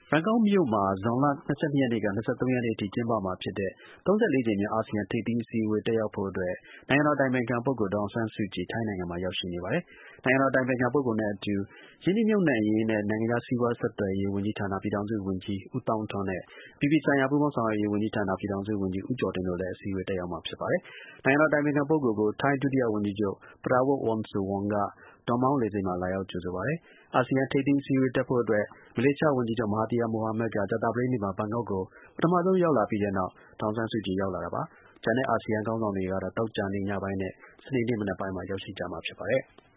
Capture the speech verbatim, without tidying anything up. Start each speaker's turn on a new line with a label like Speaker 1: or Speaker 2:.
Speaker 1: ဘန်ကောက်မြို့မှာ ဇွန်လ ၂၂ ရက်နေ့က ၂၃ ရက်နေ့အထိ ကျင်းပမှာဖြစ်တဲ့ ၃၄ ကြိမ်မြောက် အာဆီယံ ထိပ်သီး အစည်းအဝေး တက်ရောက်ဖို့အတွက် နိုင်ငံတော် အတိုင်ပင်ခံ ပုဂ္ဂိုလ် ဒေါ်အောင်ဆန်းစုကြည် ထိုင်းနိုင်ငံမှာ ရောက်ရှိနေပါတယ်။ နိုင်ငံတော် အတိုင်ပင်ခံ ပုဂ္ဂိုလ်နဲ့အတူ ရင်းနှီးမြှုပ်နှံရေးနဲ့ နိုင်ငံခြား စီးပွား ဆက်သွယ်ရေး ဝန်ကြီးဌာန ပြည်ထောင်စု ဝန်ကြီး ဦးသောင်းထွန်းနဲ့ အပြည်ပြည်ဆိုင်ရာ ပူးပေါင်းဆောင်ရွက်ရေး ဝန်ကြီးဌာန ပြည်ထောင်စု ဝန်ကြီး ဦးကျော်တင်တို့လည်း အစည်းအဝေး တက်ရောက်မှာ ဖြစ်ပါတယ်။ နိုင်ငံတော် အတိုင်ပင်ခံ ပုဂ္ဂိုလ်ကို ထိုင်း ဒုတိယ ဝန်ကြီးချုပ် Prawit Wongsuwon က ဒွန်မောင်း လေဆိပ်မှာ လာရောက် ကြိုဆိုပါတယ်။ အာဆီယံ ထိပ်သီး အစည်းအဝေး တက်ဖို့အတွက် မလေးရှား ဝန်ကြီးချုပ် မဟာသီယာ မိုဟာမက်က ကြာသပတေးနေ့မှာ ဘန်ကောက်ကို ပထမဆုံး ရောက်လာပြီးတဲ့နောက် ဒေါ်အောင်ဆန်းစုကြည် ရောက်လာတာပါ။ ကျန်တဲ့ အာဆီယံ ခေါင်းဆောင်တွေကတော့ သောကြာနေ့ ညပိုင်းနဲ့ စနေနေ့ မနက်ပိုင်းမှာ ရောက်ရှိကြမှာ ဖြစ်ပါတယ်။